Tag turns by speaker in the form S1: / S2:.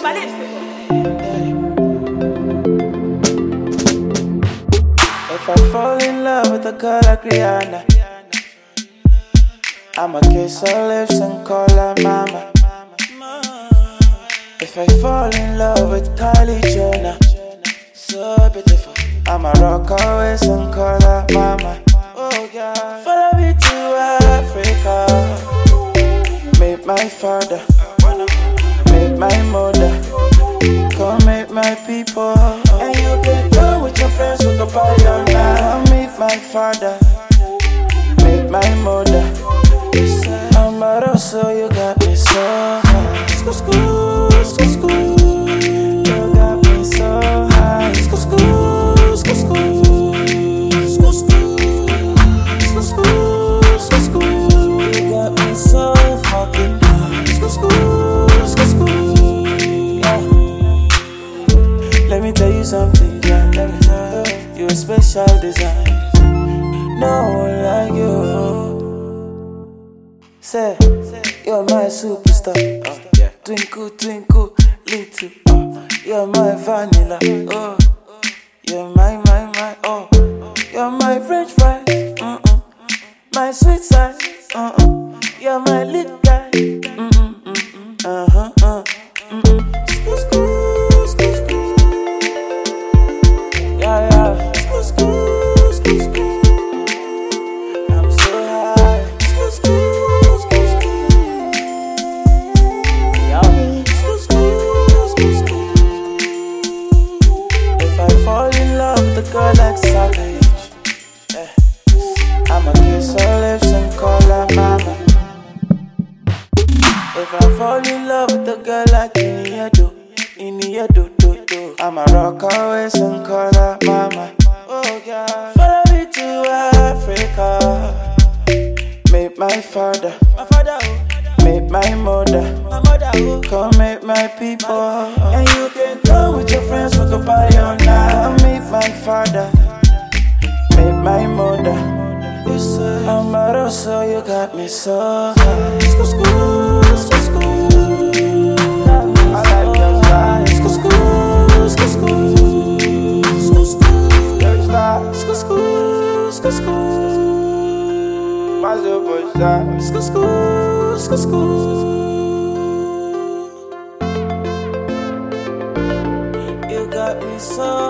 S1: If I fall in love with a girl like Rihanna, I'ma kiss her lips and call her mama. If I fall in love with Kylie Jenner, so beautiful, I'ma rock her waist and call her mama. Oh God, follow me to Africa. Meet my father, meet my mother, come meet my people. And you can go with your friends, we can party all night. Come meet my father, meet my mother. I'm a so you got me so high. School, school, school, school. You got me so high. School, school, school, school. School, school, school, school, school, school. You got me so fucking high. School, school, school, school. Yeah. Let me tell you something, yeah. Let me tell you, you're a special design. No one like you. Say, you're my superstar. Yeah. Twinkle, twinkle, little. You're my vanilla. Oh, you're my. Oh, you're my French fry. My sweet side. You're my little guy. School, school, school, school. Yeah, yeah. School, school, school, school. I'm so high. School, school, school, school. Yeah. School, school, school, school. If I fall in love with a girl like Savage, yeah, I'ma kiss her lips and call her mama. If I fall in love with a girl like Iniedo, I'ma rock her waist and call her mama. Oh God, follow me to Africa. Meet my father, meet my mother, come meet my people. And you can come with your friends, we can party all night. Come meet my father, meet my mother. I'm a so you got me so high. School, school, school, school. I like your style. School, school, school, school. School, school. Your style. School, school, school, school. My super style. School, school, school, school. You got me so